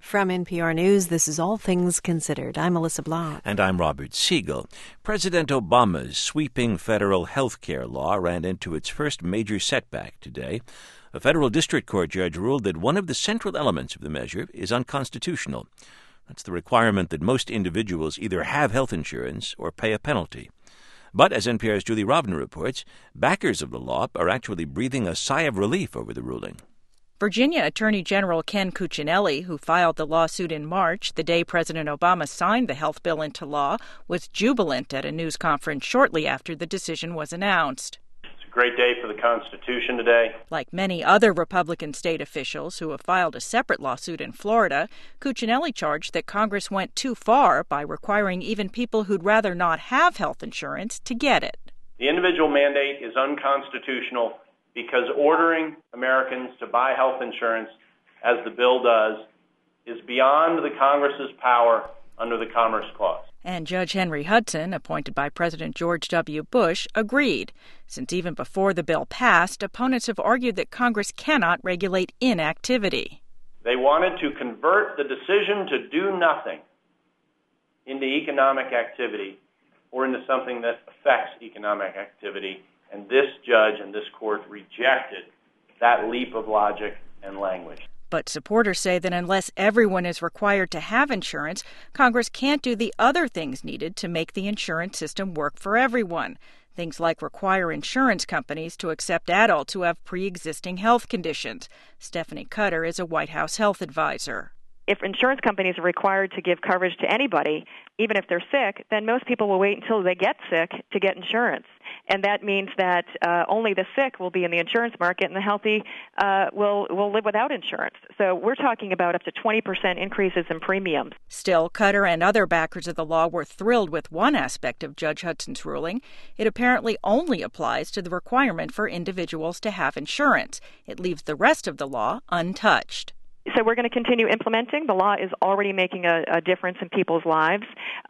From NPR News, this is All Things Considered. I'm Melissa Blanc. And I'm Robert Siegel. President Obama's sweeping federal health care law ran into its first major setback today. A federal district court judge ruled that one of the central elements of the measure is unconstitutional. That's the requirement that most individuals either have health insurance or pay a penalty. But, as NPR's Julie Rovner reports, backers of the law are actually breathing a sigh of relief over the ruling. Virginia Attorney General Ken Cuccinelli, who filed the lawsuit in March, the day President Obama signed the health bill into law, was jubilant at a news conference shortly after the decision was announced. It's a great day for the Constitution today. Like many other Republican state officials who have filed a separate lawsuit in Florida, Cuccinelli charged that Congress went too far by requiring even people who'd rather not have health insurance to get it. The individual mandate is unconstitutional because ordering Americans to buy health insurance, as the bill does, is beyond the Congress's power under the Commerce Clause. And Judge Henry Hudson, appointed by President George W. Bush, agreed, since even before the bill passed, opponents have argued that Congress cannot regulate inactivity. They wanted to convert the decision to do nothing into economic activity or into something that affects economic activity. And this judge and this court rejected that leap of logic and language. But supporters say that unless everyone is required to have insurance, Congress can't do the other things needed to make the insurance system work for everyone. Things like require insurance companies to accept adults who have pre-existing health conditions. Stephanie Cutter is a White House health advisor. If insurance companies are required to give coverage to anybody, even if they're sick, then most people will wait until they get sick to get insurance. And that means that only the sick will be in the insurance market and the healthy will live without insurance. So we're talking about up to 20% increases in premiums. Still, Cutter and other backers of the law were thrilled with one aspect of Judge Hudson's ruling. It apparently only applies to the requirement for individuals to have insurance. It leaves the rest of the law untouched. So we're going to continue implementing. The law is already making a difference in people's lives.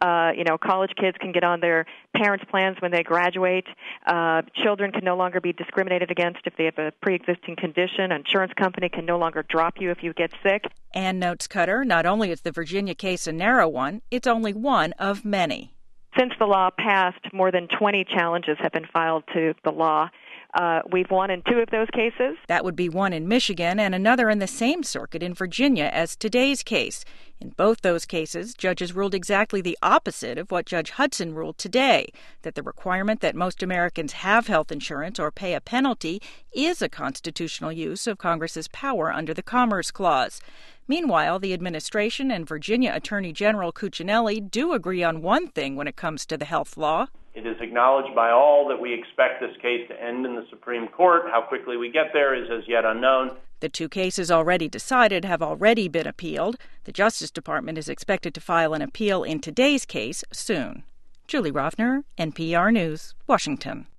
College kids can get on their parents' plans when they graduate. Children can no longer be discriminated against if they have a pre-existing condition. An insurance company can no longer drop you if you get sick. And notes Cutter, not only is the Virginia case a narrow one, it's only one of many. Since the law passed, more than 20 challenges have been filed to the law. We've won in 2 of those cases. That would be one in Michigan and another in the same circuit in Virginia as today's case. In both those cases, judges ruled exactly the opposite of what Judge Hudson ruled today, that the requirement that most Americans have health insurance or pay a penalty is a constitutional use of Congress's power under the Commerce Clause. Meanwhile, the administration and Virginia Attorney General Cuccinelli do agree on one thing when it comes to the health law. It is acknowledged by all that we expect this case to end in the Supreme Court. How quickly we get there is as yet unknown. The 2 cases already decided have already been appealed. The Justice Department is expected to file an appeal in today's case soon. Julie Rovner, NPR News, Washington.